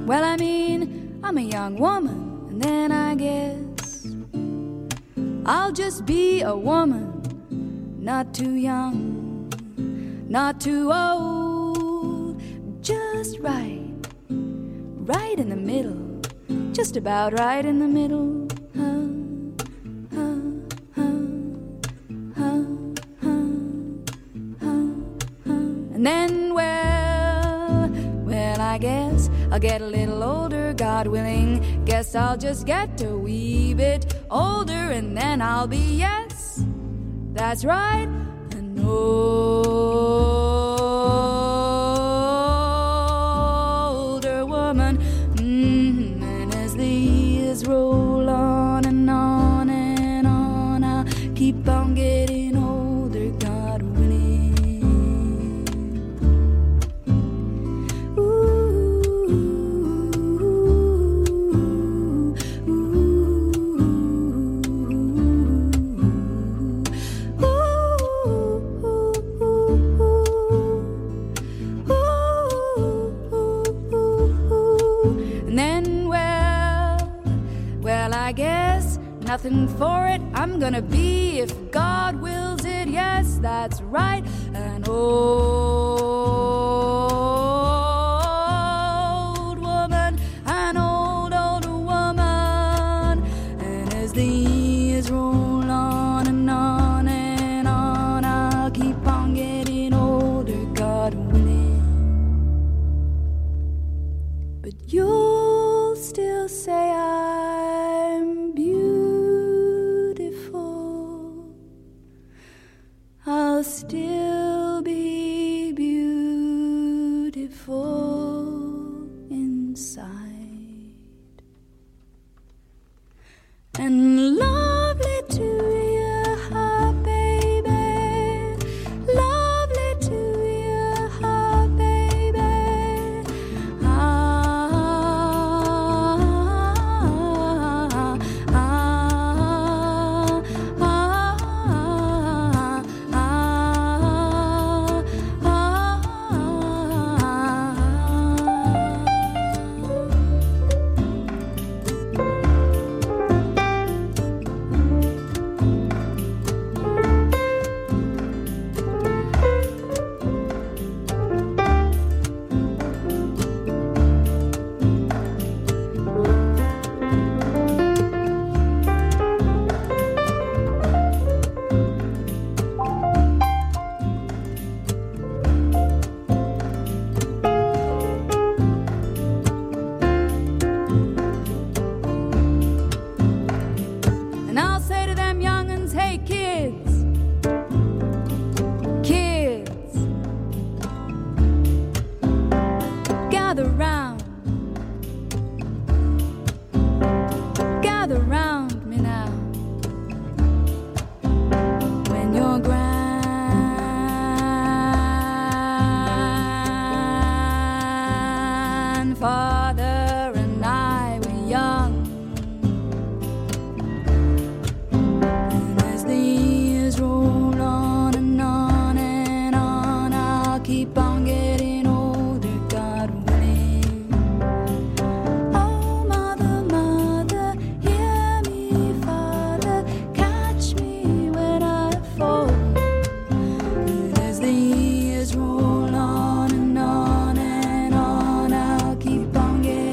Well, I mean, I'm a young woman, and then I guess I'll just be a woman, not too young, not too old, just right in the middle, just about right in the middle. And then, well, I guess I'll get a little older, God willing. Guess I'll just get a wee bit older, and then I'll be, yes, that's right, an older woman. And as the years roll on and on and on, I'll keep on getting older, God willing. Nothing for it, I'm gonna be, if God wills it, yes, that's right, an old woman, an older woman. And as the years roll on and on and on, I'll keep on getting older, God willing. But you'll still say I'm beautiful. I'll still be beautiful inside and lovely to you, baby, lovely to you, baby. Gather round me now. When your grandfather and I were young, and as the years roll on and on and on, I'll keep on getting older, God willing. Oh, mother, mother, hear me, Father, catch me when I fall. And as the years roll on and on and on, I'll keep on getting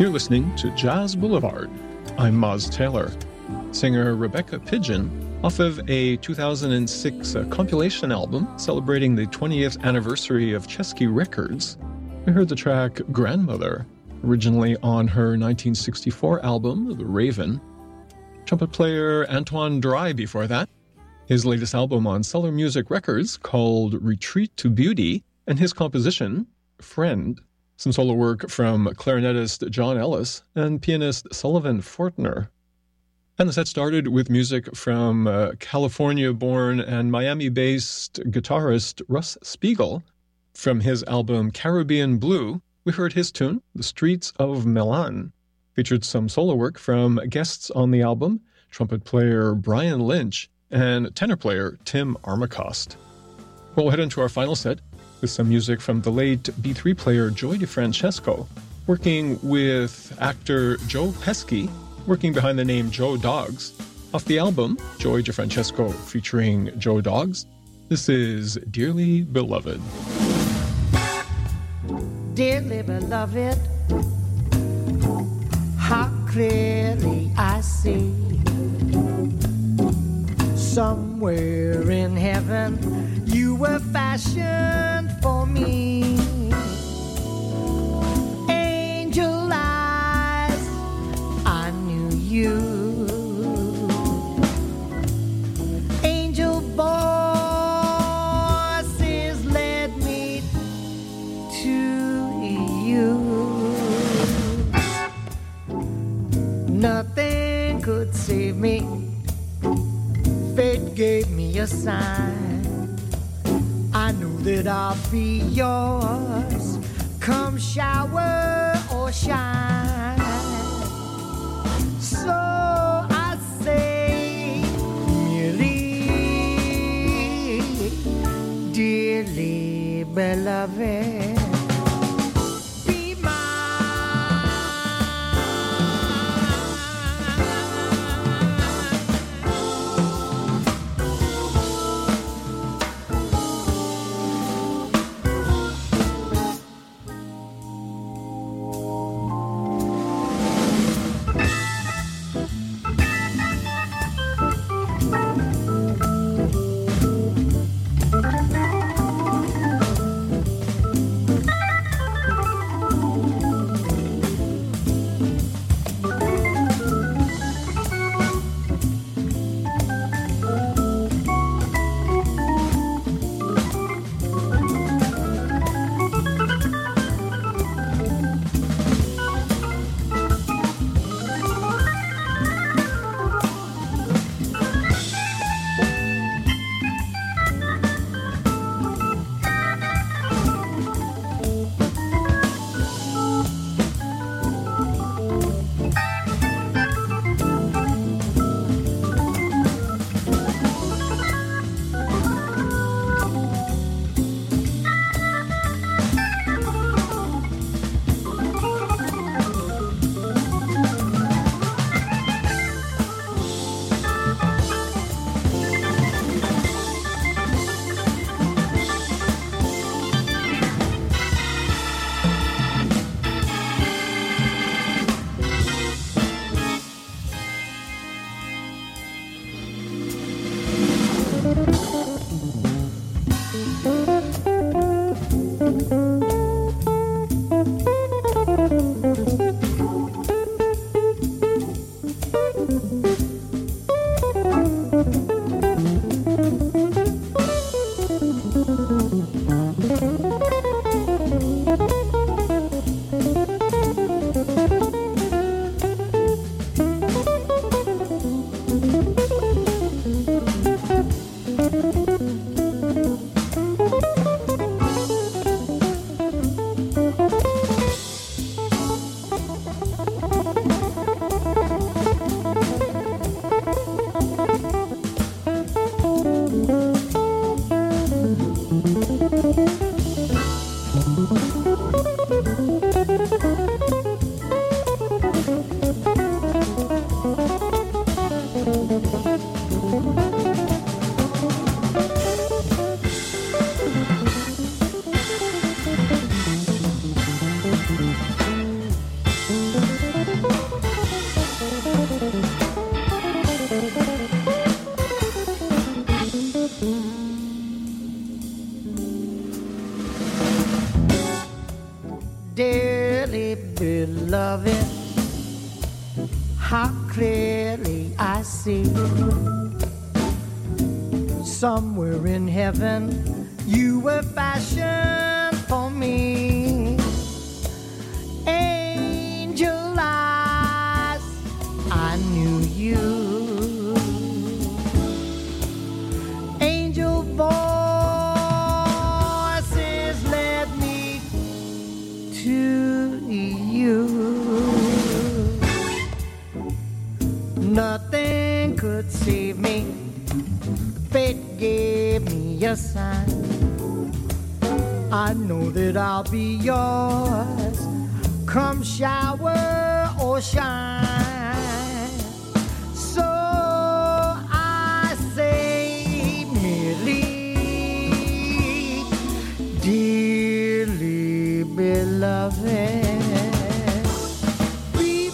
You're listening to Jazz Boulevard. I'm Moz Taylor. Singer Rebecca Pidgeon, off of a 2006 compilation album celebrating the 20th anniversary of Chesky Records. We heard the track Grandmother, originally on her 1964 album, The Raven. Trumpet player Antoine Dry before that. His latest album on Cellar Music Records called Retreat to Beauty, and his composition, Friend. Some solo work from clarinetist John Ellis and pianist Sullivan Fortner. And the set started with music from California-born and Miami-based guitarist Russ Spiegel. From his album Caribbean Blue, we heard his tune, The Streets of Milan. Featured some solo work from guests on the album, trumpet player Brian Lynch and tenor player Tim Armacost. We'll head into our final set with some music from the late B3 player Joey DeFrancesco, working with actor Joe Pesci, working behind the name Joe Dogs. Off the album, Joey DeFrancesco featuring Joe Dogs, this is Dearly Beloved. Dearly beloved, how clearly I see somewhere in heaven you were fashioned for me. Angel eyes, I knew you. Angel voices led me to you. Nothing could save me. Fate gave me a sign. I knew that I'll be yours, come shower or shine. So I say, merely, dearly beloved, be mine. dearly beloved, how clearly I see. Somewhere in heaven, you were fashioned for me. Angel eyes, I knew you. Angel voices led me to you. Nothing could save me. Fate gave me a sign. I know that I'll be yours, come shower or shine. So I say merely, dearly beloved, be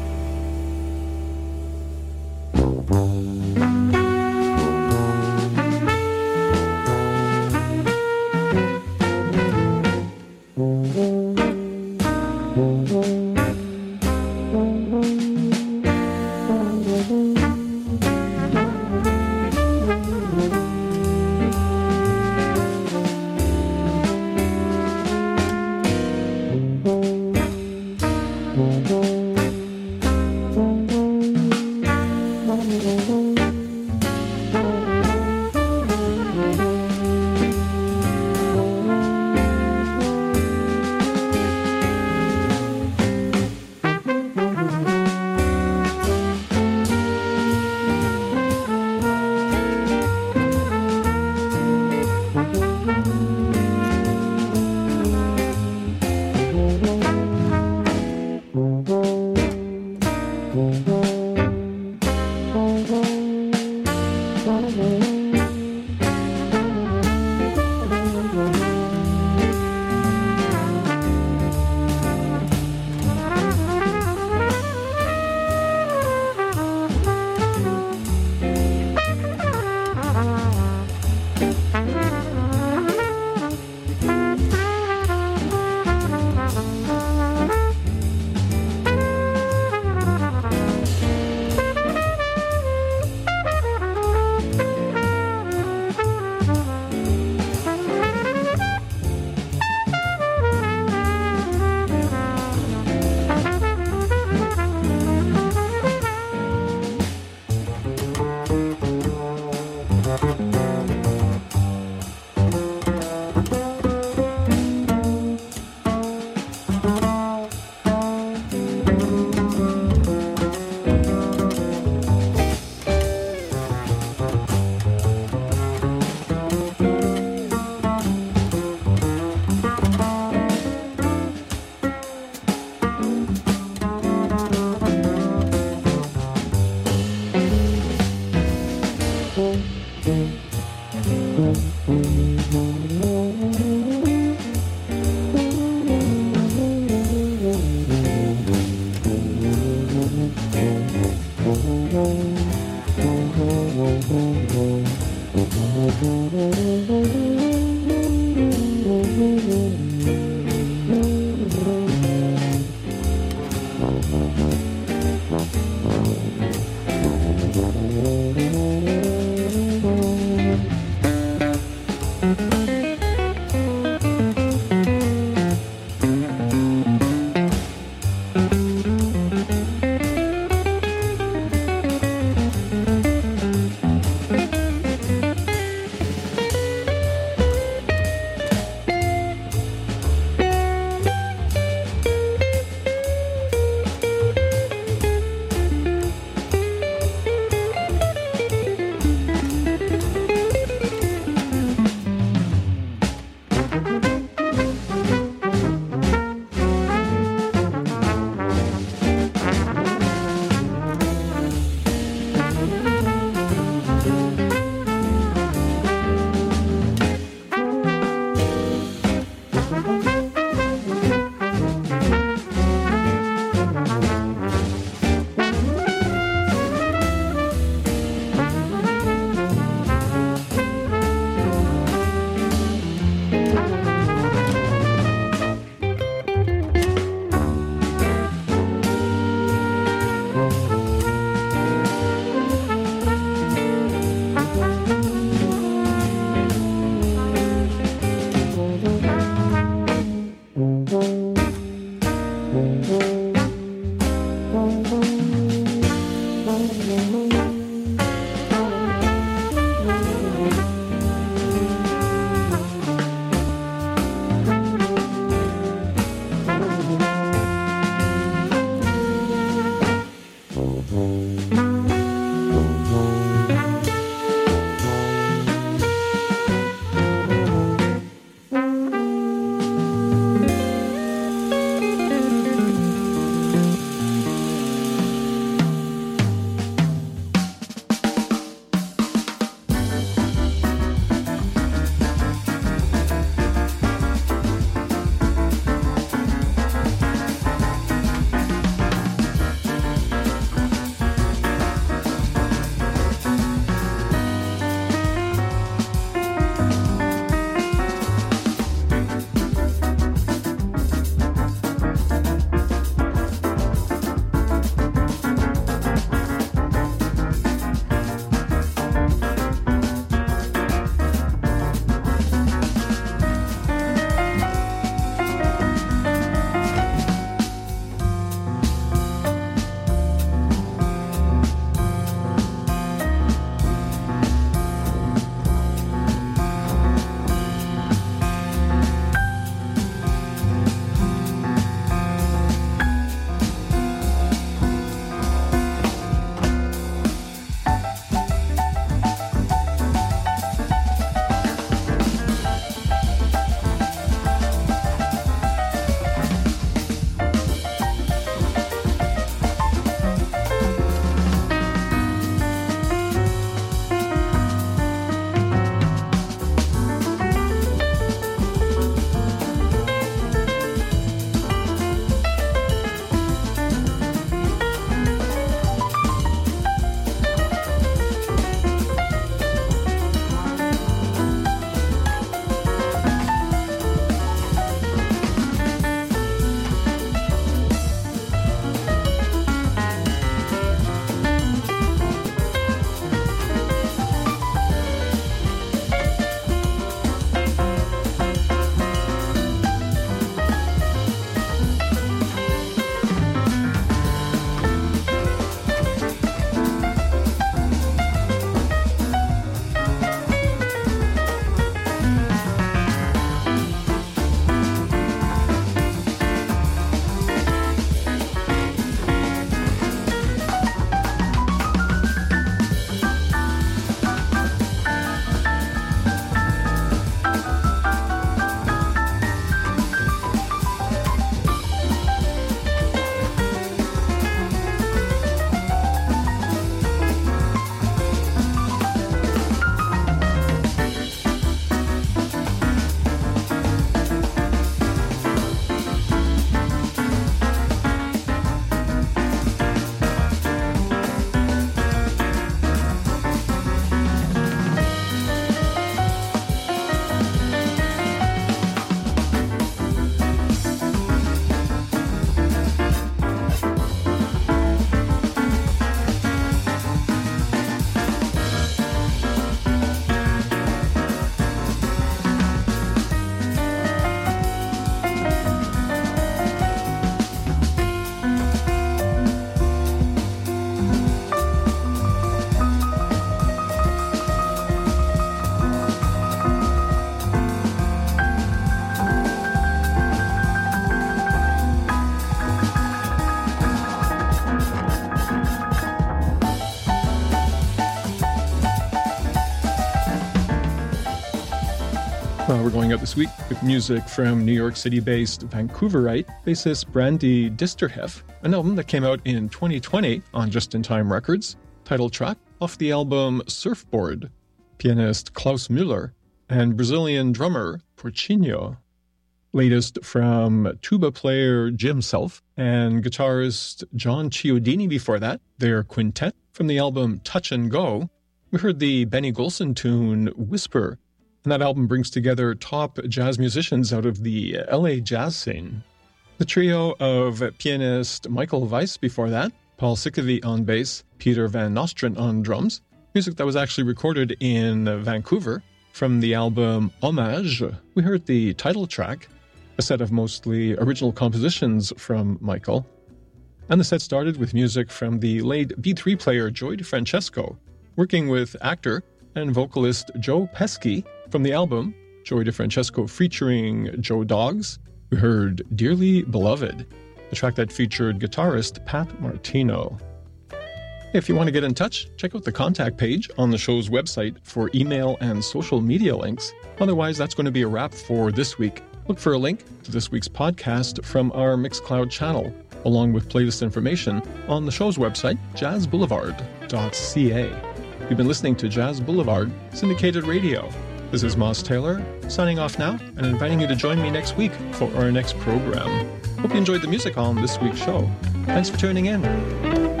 Well, we're going out this week with music from New York City-based Vancouverite bassist Brandy Disterhef, an album that came out in 2020 on Just In Time Records, title track off the album Surfboard, pianist Klaus Müller, and Brazilian drummer Porcinho. Latest from tuba player Jim Self and guitarist John Chiodini before that, their quintet from the album Touch and Go. We heard the Benny Golson tune Whisper, and that album brings together top jazz musicians out of the LA jazz scene. The trio of pianist Michael Weiss before that, Paul Sickavi on bass, Peter Van Nostrand on drums, music that was actually recorded in Vancouver. From the album Hommage, we heard the title track, a set of mostly original compositions from Michael. And the set started with music from the late B3 player Joey DeFrancesco, working with actor and vocalist Joe Pesci. From the album Joey DeFrancesco featuring Joe Dogs, we heard Dearly Beloved, the track that featured guitarist Pat Martino. If you want to get in touch, check out the contact page on the show's website for email and social media links. Otherwise, that's going to be a wrap for this week. Look for a link to this week's podcast from our Mixcloud channel, along with playlist information on the show's website, jazzboulevard.ca. You've been listening to Jazz Boulevard Syndicated Radio. This is Moz Taylor, signing off now and inviting you to join me next week for our next program. Hope you enjoyed the music on this week's show. Thanks for tuning in.